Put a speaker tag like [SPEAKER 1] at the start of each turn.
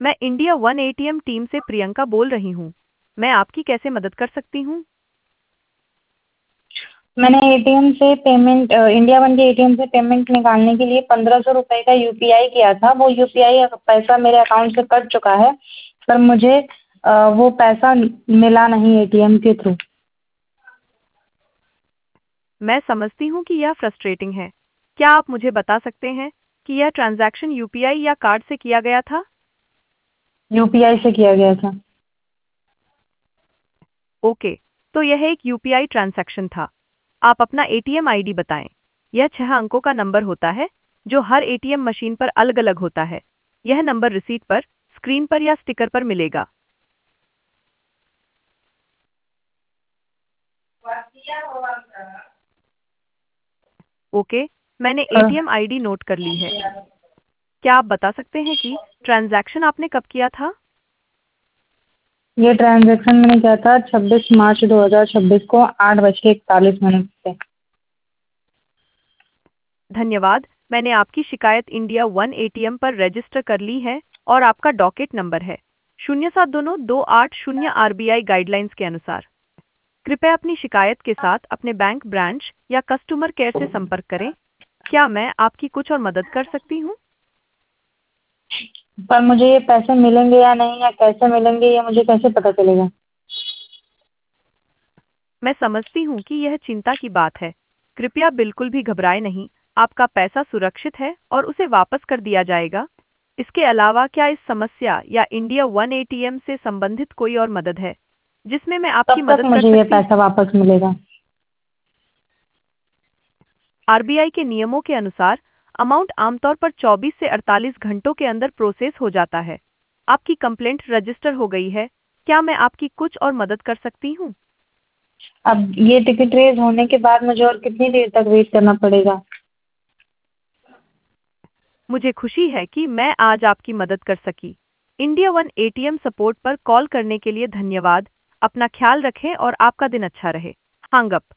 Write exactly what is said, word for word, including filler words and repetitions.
[SPEAKER 1] मैं India one ATM team से प्रियंका बोल रही हूँ। मैं आपकी कैसे मदद कर सकती हूँ?
[SPEAKER 2] मैंने एटीएम से पेमेंट इंडिया वन के एटीएम से पेमेंट निकालने के लिए पंद्रह सौ रुपये का यूपीआई किया था। वो यूपीआई पैसा मेरे अकाउंट से कट चुका है, पर मुझे अ, वो पैसा मिला नहीं एटीएम के थ्रू।
[SPEAKER 1] मैं समझती हूँ कि यह फ्रस्ट्रेटिंग है। क्या आप मुझे बता सकते हैं कि यह ट्रांजैक्शन यूपीआई या कार्ड से किया गया था?
[SPEAKER 2] यूपीआई से किया गया था।
[SPEAKER 1] ओके, तो यह एक यूपीआई ट्रांजैक्शन था। आप अपना एटीएम आईडी बताएं। यह छह अंकों का नंबर होता है जो हर एटीएम मशीन पर अलग-अलग होता है। यह नंबर रिसीट पर, स्क्रीन पर या स्टिकर पर मिलेगा। ओके, मैंने
[SPEAKER 2] अ,
[SPEAKER 1] एटीएम आईडी नोट कर ली है। क्या आप बता सकते हैं कि ट्रांजैक्शन आपने कब किया था?
[SPEAKER 2] ये ट्रांजैक्शन मैंने किया था छब्बीस मार्च दो हज़ार छब्बीस को आठ बज के इकतालीस मिनट पे।
[SPEAKER 1] धन्यवाद। मैंने आपकी शिकायत इंडिया वन एटीएम पर रजिस्टर कर ली है और आपका डॉकेट नंबर है शून्य सात दोनों दो आठ शून्य आरबीआई गाइडलाइंस के अनुसार। कृपया अपनी शिकायत के साथ अपने बैंक ब्रांच या कस्टमर केयर से संपर्क करें। क्या मैं आपकी कुछ और मदद कर सकती हूँ?
[SPEAKER 2] पर मुझे ये पैसे मिलेंगे या नहीं, या कैसे मिलेंगे, ये मुझे कैसे पता चलेगा?
[SPEAKER 1] मैं समझती हूँ कि यह चिंता की बात है। कृपया बिल्कुल भी घबराएं नहीं। आपका पैसा सुरक्षित है और उसे वापस कर दिया जाएगा। इसके अलावा क्या इस समस्या या इंडिया वन एटीएम से संबंधित कोई और मदद है जिसमें मैं आपकी
[SPEAKER 2] कब तक
[SPEAKER 1] मदद कर
[SPEAKER 2] मुझे ये
[SPEAKER 1] सकती हूँ?
[SPEAKER 2] पैसा वापस मिलेगा?
[SPEAKER 1] आरबीआई के नियमों के अनुसार अमाउंट आमतौर पर चौबीस से अड़तालीस घंटों के अंदर प्रोसेस हो जाता है। आपकी कंप्लेंट रजिस्टर हो गई है। क्या मैं आपकी कुछ और मदद कर सकती हूँ?
[SPEAKER 2] अब ये टिकट रेज होने के बाद मुझे और कितनी देर तक वेट करना पड़ेगा?
[SPEAKER 1] मुझे खुशी है कि मैं आज आपकी मदद कर सकी। इंडिया वन एटीएम सपोर्ट पर कॉल करने के लिए धन्यवाद। अपना ख्याल रखें और आपका दिन अच्छा रहे। Hang up.